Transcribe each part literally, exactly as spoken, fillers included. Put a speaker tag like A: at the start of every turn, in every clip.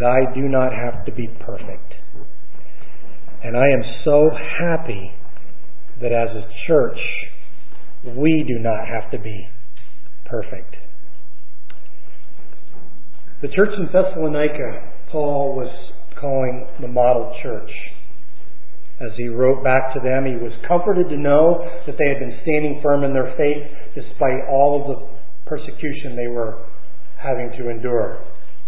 A: I do not have to be perfect. And I am so happy that as a church, we do not have to be perfect. The church in Thessalonica, Paul was calling the model church. As he wrote back to them, he was comforted to know that they had been standing firm in their faith despite all of the persecution they were having to endure.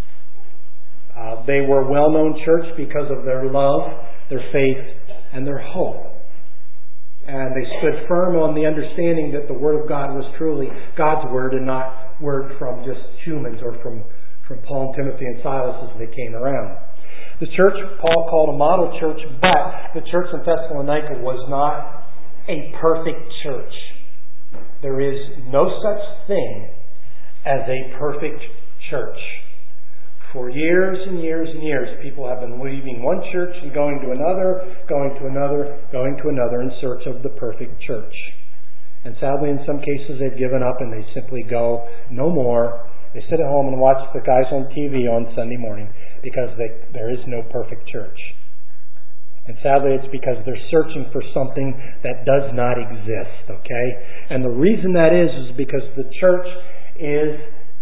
A: Uh, they were a well-known church because of their love, their faith, and their hope. And they stood firm on the understanding that the Word of God was truly God's Word and not word from just humans or from, from Paul and Timothy and Silas as they came around. The church Paul called a model church, but the church in Thessalonica was not a perfect church. There is no such thing as a perfect church. For years and years and years, people have been leaving one church and going to another, going to another, going to another in search of the perfect church. And sadly, in some cases, they've given up and they simply go, no more. They sit at home and watch the guys on T V on Sunday morning because they, there is no perfect church. And sadly, it's because they're searching for something that does not exist, okay? And the reason that is is because the church is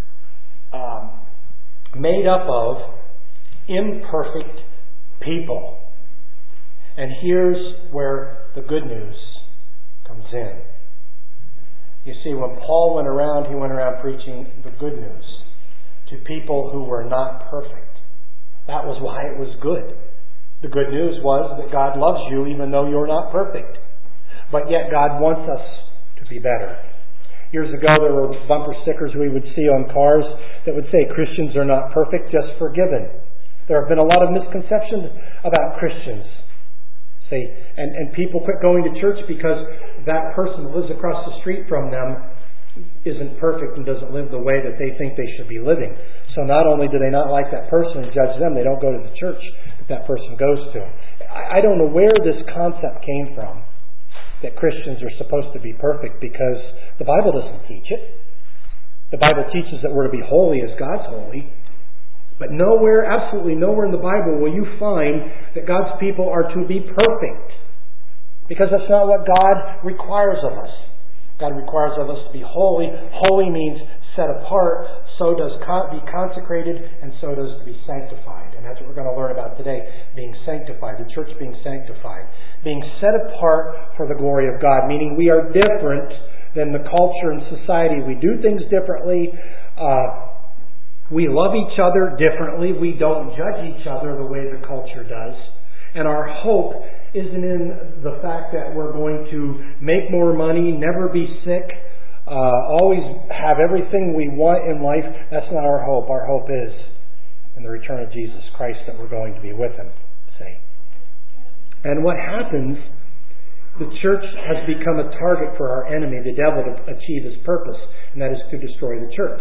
A: um, made up of imperfect people. And here's where the good news comes in. You see, when Paul went around, he went around preaching the good news to people who were not perfect. That was why it was good. The good news was that God loves you even though you're not perfect. But yet God wants us to be better. Years ago there were bumper stickers we would see on cars that would say Christians are not perfect, just forgiven. There have been a lot of misconceptions about Christians. See, and, and people quit going to church because that person who lives across the street from them isn't perfect and doesn't live the way that they think they should be living. So not only do they not like that person and judge them, they don't go to the church that that person goes to. I, I don't know where this concept came from, that Christians are supposed to be perfect, because the Bible doesn't teach it. The Bible teaches that we're to be holy as God's holy. But nowhere, absolutely nowhere in the Bible will you find that God's people are to be perfect. Because that's not what God requires of us. God requires of us to be holy. Holy means set apart. So does be consecrated, and so does to be sanctified. And that's what we're going to learn about today. Being sanctified. The church being sanctified. Being set apart for the glory of God. Meaning we are different than the culture and society. We do things differently. Uh, we love each other differently. We don't judge each other the way the culture does. And our hope isn't in the fact that we're going to make more money, never be sick, uh, always have everything we want in life. That's not our hope. Our hope is in the return of Jesus Christ, that we're going to be with Him. See? And what happens, the church has become a target for our enemy, the devil, to achieve his purpose, and that is to destroy the church.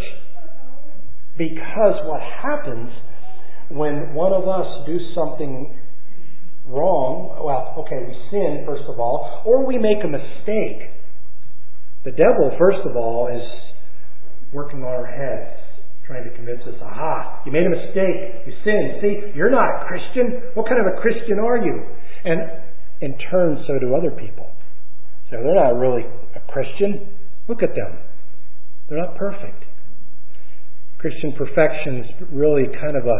A: Because what happens when one of us do something wrong, well, okay, we sin, first of all, or we make a mistake. The devil, first of all, is working on our heads, trying to convince us, aha, you made a mistake, you sinned, see, you're not a Christian, what kind of a Christian are you? And in turn, so do other people. So they're not really a Christian. Look at them. They're not perfect. Christian perfection is really kind of a,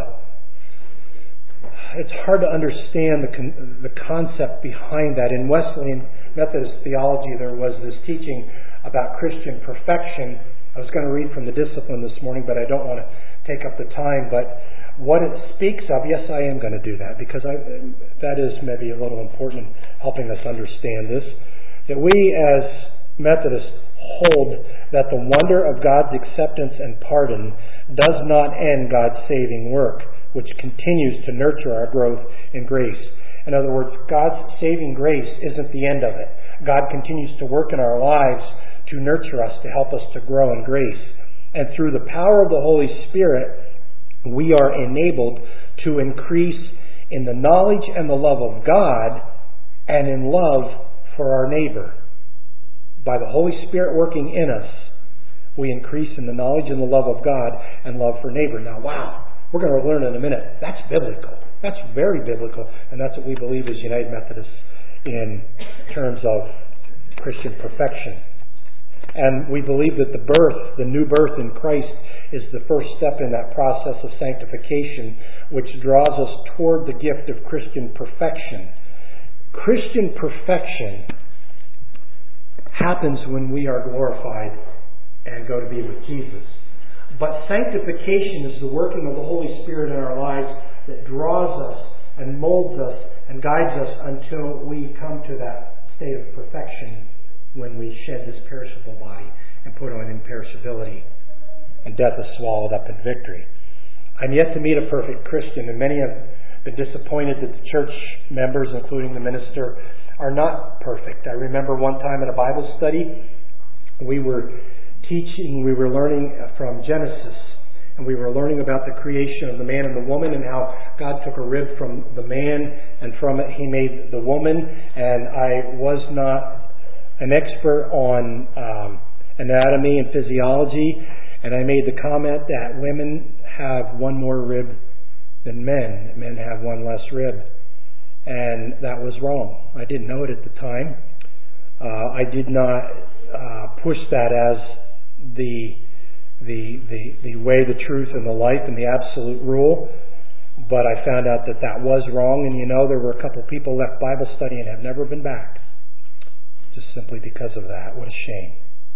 A: it's hard to understand the con- the concept behind that. In Wesleyan Methodist theology, there was this teaching about Christian perfection. I was going to read from the Discipline this morning, but I don't want to take up the time. But what it speaks of, yes, I am going to do that, because I, that is maybe a little important in helping us understand this, that we as Methodists hold that the wonder of God's acceptance and pardon does not end God's saving work, which continues to nurture our growth in grace. In other words, God's saving grace isn't the end of it. God continues to work in our lives to nurture us, to help us to grow in grace. And through the power of the Holy Spirit, we are enabled to increase in the knowledge and the love of God and in love for our neighbor. By the Holy Spirit working in us, we increase in the knowledge and the love of God and love for neighbor. Now, wow, We're going to learn in a minute. That's biblical. That's very biblical. And that's what we believe as United Methodists in terms of Christian perfection. And we believe that the birth, the new birth in Christ, is the first step in that process of sanctification, which draws us toward the gift of Christian perfection. Christian perfection happens when we are glorified and go to be with Jesus. But sanctification is the working of the Holy Spirit in our lives that draws us and molds us and guides us until we come to that state of perfection when we shed this perishable body and put on imperishability, and death is swallowed up in victory. I'm yet to meet a perfect Christian, and many have been disappointed that the church members, including the minister, are not perfect. I remember one time at a Bible study, we were teaching, we were learning from Genesis, and we were learning about the creation of the man and the woman and how God took a rib from the man and from it He made the woman. And I was not an expert on um, anatomy and physiology, and I made the comment that women have one more rib than men. Men have one less rib. And that was wrong. I didn't know it at the time. Uh, I did not uh, push that as the, the the the way, the truth, and the life, and the absolute rule. But I found out that that was wrong. And you know, there were a couple people left Bible study and have never been back. Just simply because of that. What a shame.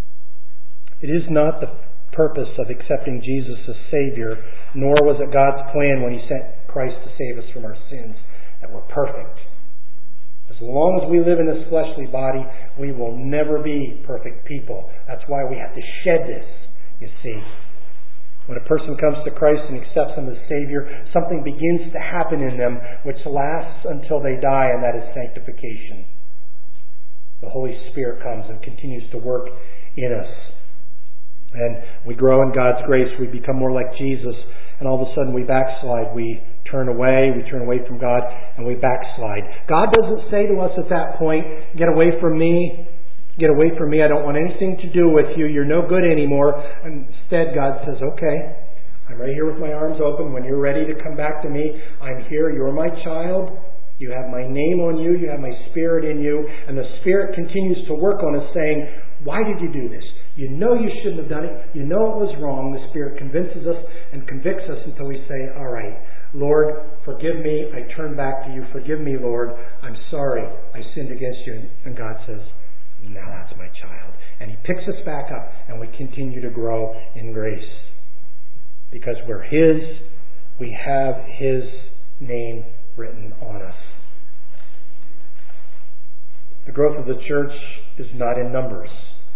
A: It is not the purpose of accepting Jesus as Savior, nor was it God's plan when He sent Christ to save us from our sins, that we're perfect. As long as we live in this fleshly body, we will never be perfect people. That's why we have to shed this, you see. When a person comes to Christ and accepts Him as Savior, something begins to happen in them which lasts until they die, and that is sanctification. The Holy Spirit comes and continues to work in us. And we grow in God's grace. We become more like Jesus. And all of a sudden we backslide. We turn away. We turn away from God and we backslide. God doesn't say to us at that point, get away from me. Get away from me. I don't want anything to do with you. You're no good anymore. Instead, God says, okay, I'm right here with my arms open. When you're ready to come back to me, I'm here. You're my child. You have my name on you. You have my Spirit in you. And the Spirit continues to work on us saying, why did you do this? You know you shouldn't have done it. You know it was wrong. The Spirit convinces us and convicts us until we say, all right, Lord, forgive me. I turn back to you. Forgive me, Lord. I'm sorry. I sinned against you. And God says, now that's my child. And He picks us back up and we continue to grow in grace. Because we're His, we have His name written on us. The growth of the church is not in numbers.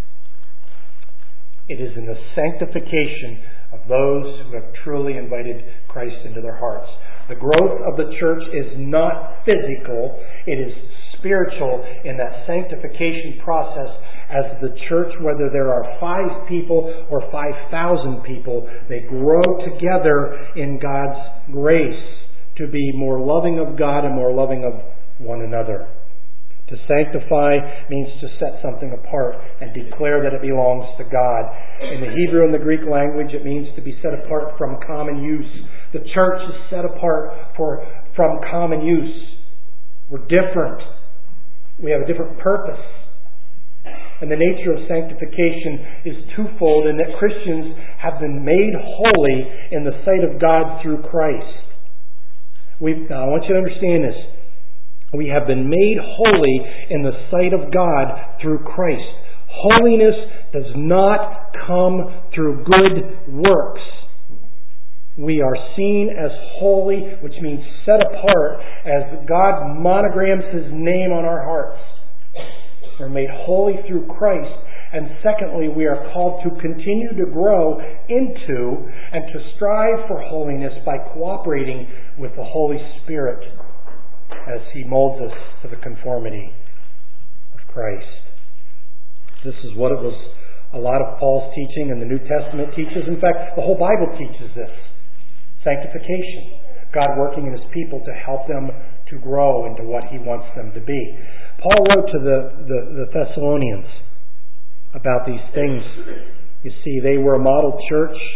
A: It is in the sanctification of those who have truly invited Christ into their hearts. The growth of the church is not physical. It is spiritual in that sanctification process as the church, whether there are five people or five thousand people, they grow together in God's grace to be more loving of God and more loving of one another. To sanctify means to set something apart and declare that it belongs to God. In the Hebrew and the Greek language, it means to be set apart from common use. The church is set apart for, from common use. We're different. We have a different purpose. And the nature of sanctification is twofold in that Christians have been made holy in the sight of God through Christ. We, now I want you to understand this. We have been made holy in the sight of God through Christ. Holiness does not come through good works. We are seen as holy, which means set apart, as God monograms His name on our hearts. We're made holy through Christ. And secondly, we are called to continue to grow into and to strive for holiness by cooperating with the Holy Spirit as He molds us to the conformity of Christ. This is what it was a lot of Paul's teaching and the New Testament teaches. In fact, the whole Bible teaches this. Sanctification. God working in His people to help them to grow into what He wants them to be. Paul wrote to the, the, the Thessalonians about these things. You see, they were a model church.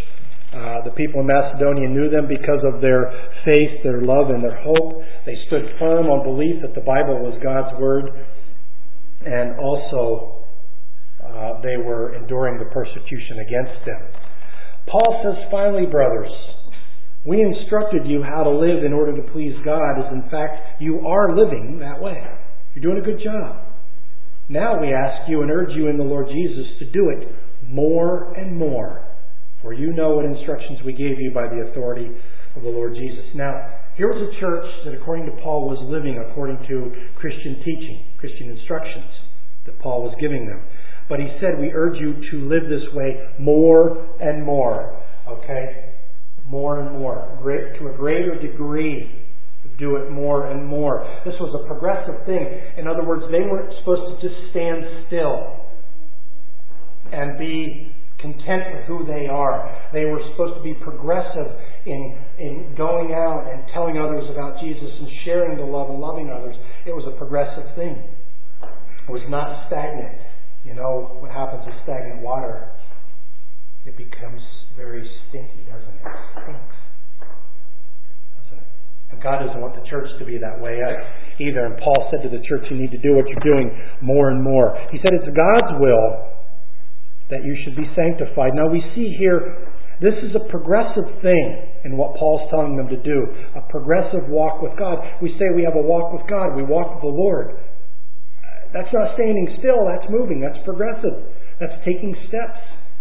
A: Uh, the people in Macedonia knew them because of their faith, their love, and their hope. They stood firm on belief that the Bible was God's Word. And also, uh, they were enduring the persecution against them. Paul says, finally, brothers, we instructed you how to live in order to please God, as in fact you are living that way. You're doing a good job. Now we ask you and urge you in the Lord Jesus to do it more and more. For you know what instructions we gave you by the authority of the Lord Jesus. Now, here was a church that, according to Paul, was living according to Christian teaching, Christian instructions that Paul was giving them. But he said, we urge you to live this way more and more. Okay? More and more. Great, to a greater degree. Do it more and more. This was a progressive thing. In other words, they weren't supposed to just stand still and be content with who they are. They were supposed to be progressive in, in going out and telling others about Jesus and sharing the love and loving others. It was a progressive thing. It was not stagnant. You know what happens with stagnant water? It becomes very stinky, doesn't it? It stinks. Doesn't it? And God doesn't want the church to be that way either. And Paul said to the church, you need to do what you're doing more and more. He said it's God's will that you should be sanctified. Now we see here, this is a progressive thing in what Paul's telling them to do. A progressive walk with God. We say we have a walk with God. We walk with the Lord. That's not standing still. That's moving. That's progressive. That's taking steps.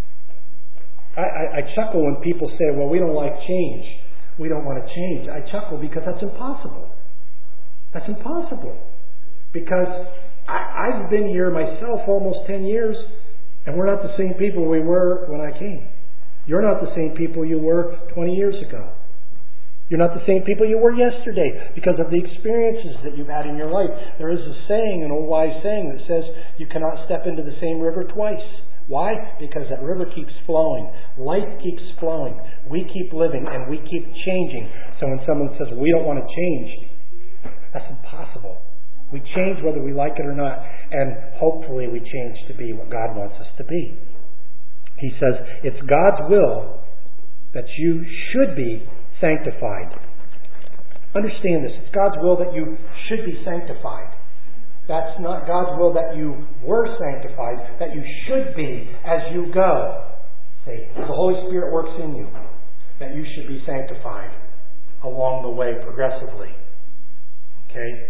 A: I, I, I chuckle when people say, well, we don't like change. We don't want to change. I chuckle because that's impossible. That's impossible. Because I, I've been here myself almost ten years. And we're not the same people we were when I came. You're not the same people you were twenty years ago. You're not the same people you were yesterday because of the experiences that you've had in your life. There is a saying, an old wise saying that says you cannot step into the same river twice. Why? Because that river keeps flowing. Life keeps flowing. We keep living and we keep changing. So when someone says we don't want to change, that's impossible. We change whether we like it or not. And hopefully we change to be what God wants us to be. He says, it's God's will that you should be sanctified. Understand this. It's God's will that you should be sanctified. That's not God's will that you were sanctified, that you should be as you go. See, as the Holy Spirit works in you, that you should be sanctified along the way progressively. Okay?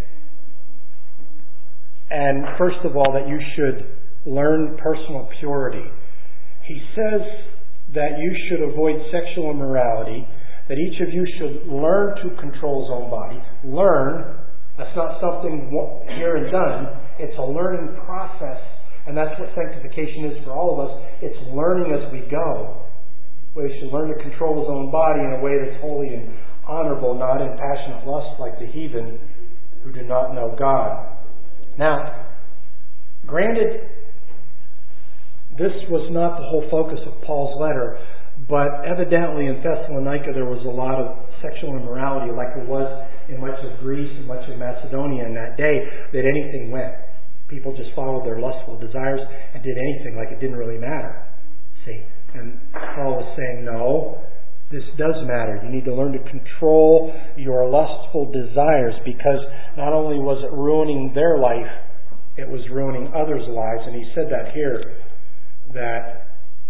A: And first of all, that you should learn personal purity. He says that you should avoid sexual immorality, that each of you should learn to control his own body. Learn, that's not something here and done. It's a learning process. And that's what sanctification is for all of us. It's learning as we go. We should learn to control his own body in a way that's holy and honorable, not in passionate lust like the heathen who do not know God. Now, granted, this was not the whole focus of Paul's letter, but evidently in Thessalonica there was a lot of sexual immorality like there was in much of Greece and much of Macedonia in that day, that anything went. People just followed their lustful desires and did anything like it didn't really matter. See? And Paul was saying, no, this does matter. You need to learn to control your lustful desires, because not only was it ruining their life, it was ruining others' lives. And he said that here, that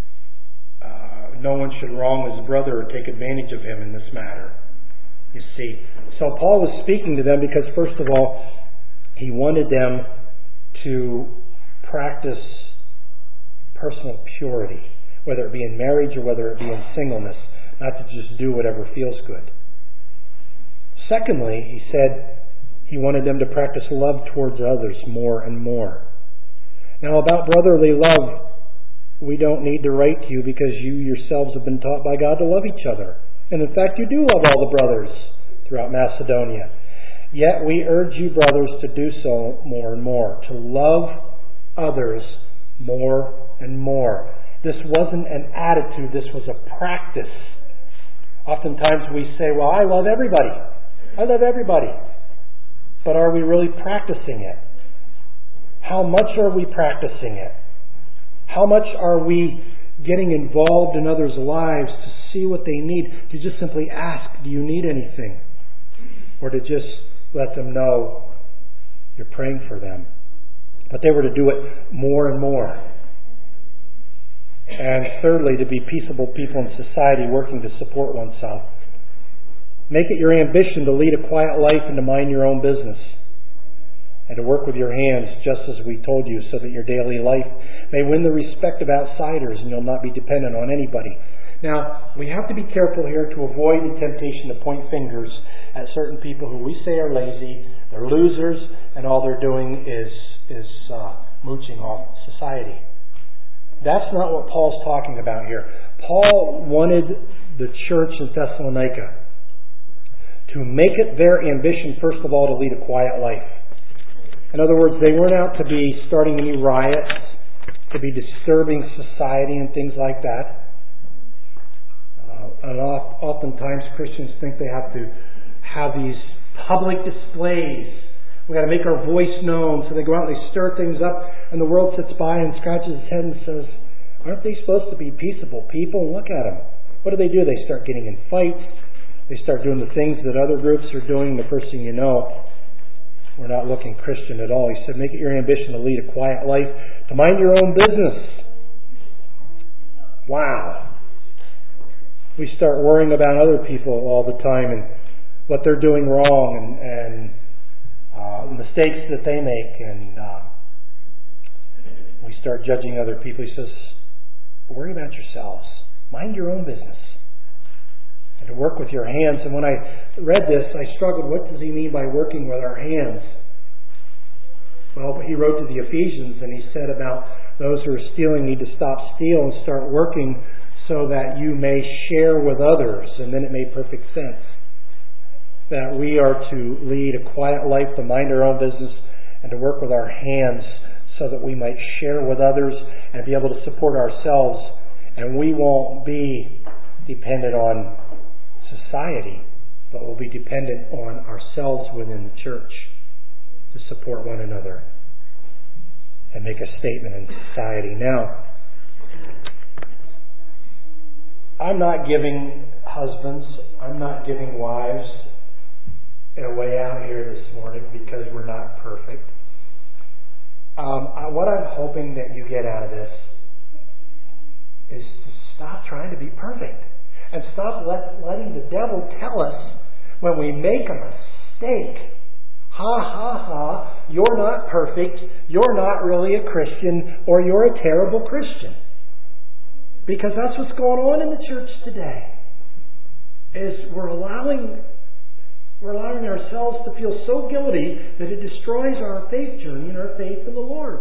A: uh, no one should wrong his brother or take advantage of him in this matter. You see. So Paul was speaking to them because, first of all, he wanted them to practice personal purity, whether it be in marriage or whether it be in singleness. Not to just do whatever feels good. Secondly, he said he wanted them to practice love towards others more and more. Now, about brotherly love, we don't need to write to you because you yourselves have been taught by God to love each other. And in fact, you do love all the brothers throughout Macedonia. Yet we urge you, brothers, to do so more and more, to love others more and more. This wasn't an attitude, this was a practice. Oftentimes we say, well, I love everybody. I love everybody. But are we really practicing it? How much are we practicing it? How much are we getting involved in others' lives to see what they need, to just simply ask, do you need anything? Or to just let them know you're praying for them. But they were to do it more and more. And thirdly, to be peaceable people in society working to support oneself. Make it your ambition to lead a quiet life and to mind your own business. And to work with your hands, just as we told you, so that your daily life may win the respect of outsiders and you'll not be dependent on anybody. Now, we have to be careful here to avoid the temptation to point fingers at certain people who we say are lazy, they're losers, and all they're doing is, is uh, mooching off society. That's not what Paul's talking about here. Paul wanted the church in Thessalonica to make it their ambition, first of all, to lead a quiet life. In other words, they weren't out to be starting any riots, to be disturbing society and things like that. Uh, and oft, oftentimes Christians think they have to have these public displays. We've got to make our voice known. So they go out and they stir things up, and the world sits by and scratches its head and says, aren't they supposed to be peaceable people? Look at them. What do they do? They start getting in fights. They start doing the things that other groups are doing. The first thing you know, we're not looking Christian at all. He said, make it your ambition to lead a quiet life, to mind your own business. Wow. We start worrying about other people all the time and what they're doing wrong and, and uh, mistakes that they make. And uh, we start judging other people. He says, worry about yourselves. Mind your own business. And to work with your hands. And when I read this, I struggled. What does he mean by working with our hands? Well, he wrote to the Ephesians and he said about those who are stealing need to stop stealing and start working so that you may share with others. And then it made perfect sense that we are to lead a quiet life, to mind our own business, and to work with our hands so that we might share with others and be able to support ourselves. And we won't be dependent on society, but we'll be dependent on ourselves within the church to support one another and make a statement in society. Now, I'm not giving husbands, I'm not giving wives a way out here this morning because we're not perfect. Um, I, what I'm hoping that you get out of this is to stop trying to be perfect. And stop let, letting the devil tell us when we make a mistake, ha ha ha, you're not perfect, you're not really a Christian, or you're a terrible Christian. Because that's what's going on in the church today. Is we're allowing we're allowing ourselves to feel so guilty that it destroys our faith journey and our faith in the Lord.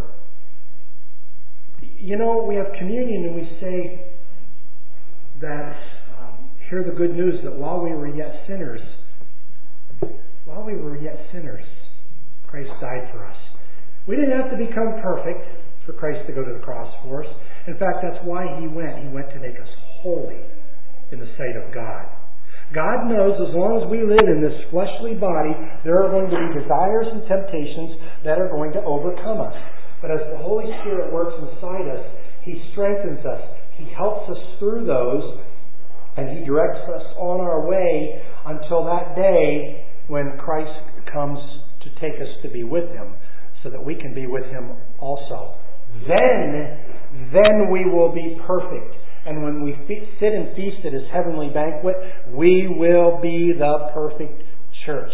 A: You know, we have communion and we say that hear the good news that while we were yet sinners, while we were yet sinners, Christ died for us. We didn't have to become perfect for Christ to go to the cross for us. In fact, that's why He went. He went to make us holy in the sight of God. God knows as long as we live in this fleshly body, there are going to be desires and temptations that are going to overcome us. But as the Holy Spirit works inside us, He strengthens us. He helps us through those. And He directs us on our way until that day when Christ comes to take us to be with Him so that we can be with Him also. Then, then we will be perfect. And when we fe- sit and feast at His heavenly banquet, we will be the perfect church.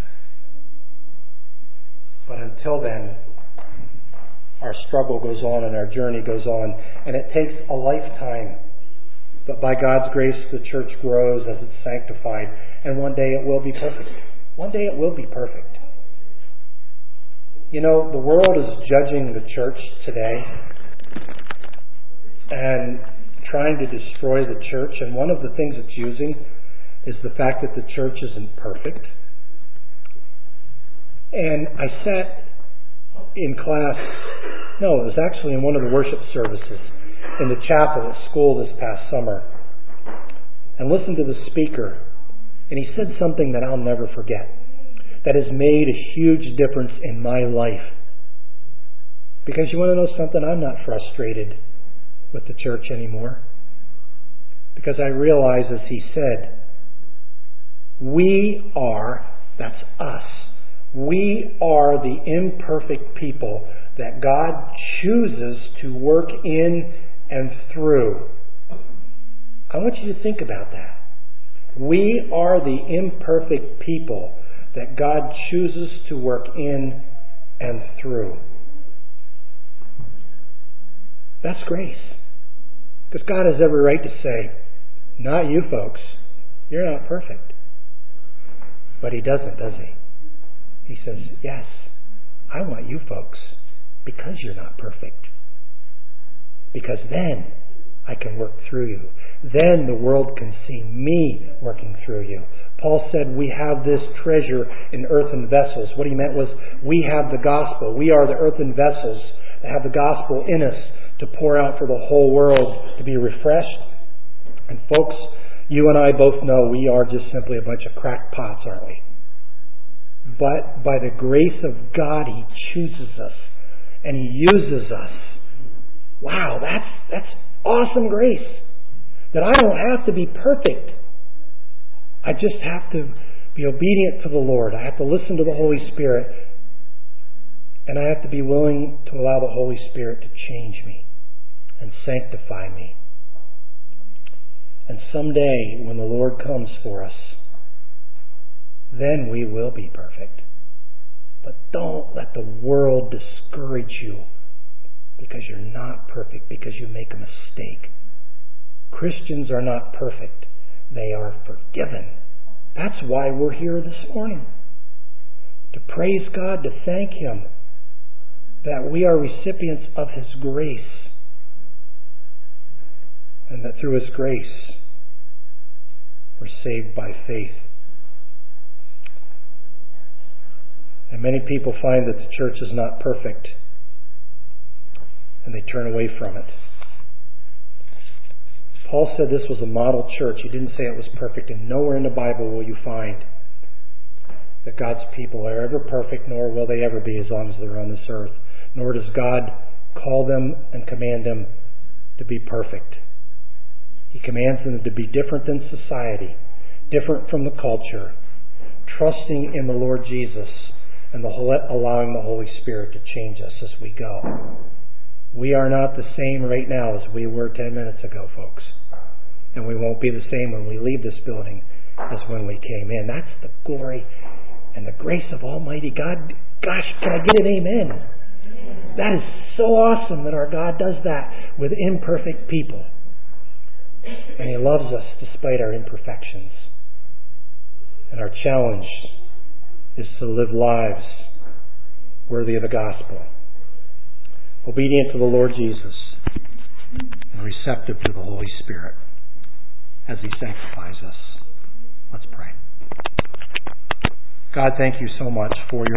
A: But until then, our struggle goes on and our journey goes on. And it takes a lifetime. But by God's grace, the church grows as it's sanctified. And one day it will be perfect. One day it will be perfect. You know, the world is judging the church today and trying to destroy the church. And one of the things it's using is the fact that the church isn't perfect. And I sat in class, no, it was actually in one of the worship services in the chapel at school this past summer, and listened to the speaker, and he said something that I'll never forget, that has made a huge difference in my life. Because you want to know something? I'm not frustrated with the church anymore. Because I realize, as he said, we are, that's us, we are the imperfect people that God chooses to work in and through. I want you to think about that. We are the imperfect people that God chooses to work in and through. That's grace. Because God has every right to say, not you folks, you're not perfect. But He doesn't, does He? He says, yes, I want you folks because you're not perfect. Because then I can work through you. Then the world can see me working through you. Paul said we have this treasure in earthen vessels. What he meant was we have the gospel. We are the earthen vessels that have the gospel in us to pour out for the whole world to be refreshed. And folks, you and I both know we are just simply a bunch of crackpots, aren't we? But by the grace of God, He chooses us and He uses us. Wow, that's that's awesome grace. That I don't have to be perfect. I just have to be obedient to the Lord. I have to listen to the Holy Spirit. And I have to be willing to allow the Holy Spirit to change me and sanctify me. And someday, when the Lord comes for us, then we will be perfect. But don't let the world discourage you because you're not perfect, because you make a mistake. Christians are not perfect. They are forgiven. That's why we're here this morning. To praise God, to thank Him that we are recipients of His grace. And that through His grace, we're saved by faith. And many people find that the church is not perfect, and they turn away from it. Paul said this was a model church. He didn't say it was perfect, and nowhere in the Bible will you find that God's people are ever perfect, nor will they ever be as long as they're on this earth. Nor does God call them and command them to be perfect. He commands them to be different than society, different from the culture, trusting in the Lord Jesus and the, allowing the Holy Spirit to change us as we go. We are not the same right now as we were ten minutes ago, folks. And we won't be the same when we leave this building as when we came in. That's the glory and the grace of Almighty God. Gosh, can I get an amen? That is so awesome that our God does that with imperfect people. And He loves us despite our imperfections. And our challenge is to live lives worthy of the gospel. Obedient to the Lord Jesus and receptive to the Holy Spirit as He sanctifies us. Let's pray. God, thank You so much for Your